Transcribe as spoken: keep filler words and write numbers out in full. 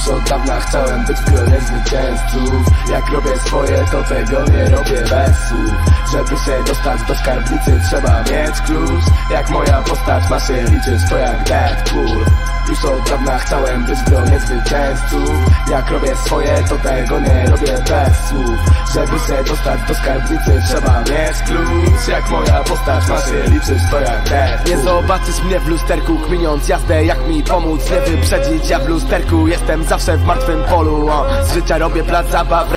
Już od dawna chciałem być w gronie zwycięzców. Jak robię swoje, to tego nie robię bez słów. Żeby się dostać do skarbnicy, trzeba mieć klucz. Jak moja postać ma się liczyć, to jak Deadpool. Już od dawna chciałem być w gronie zwycięzców. Jak robię swoje, to tego nie robię bez słów. Żeby się dostać do skarbnicy, trzeba mieć klucz. Jak moja postać ma się liczyć, to jak Deadpool. Nie zobaczysz mnie w lusterku, kminiąc jazdę, jak mi pomóc, nie wyprzedzić. Ja w lusterku jestem zawsze w martwym polu, o, z życia robię plac zabaw.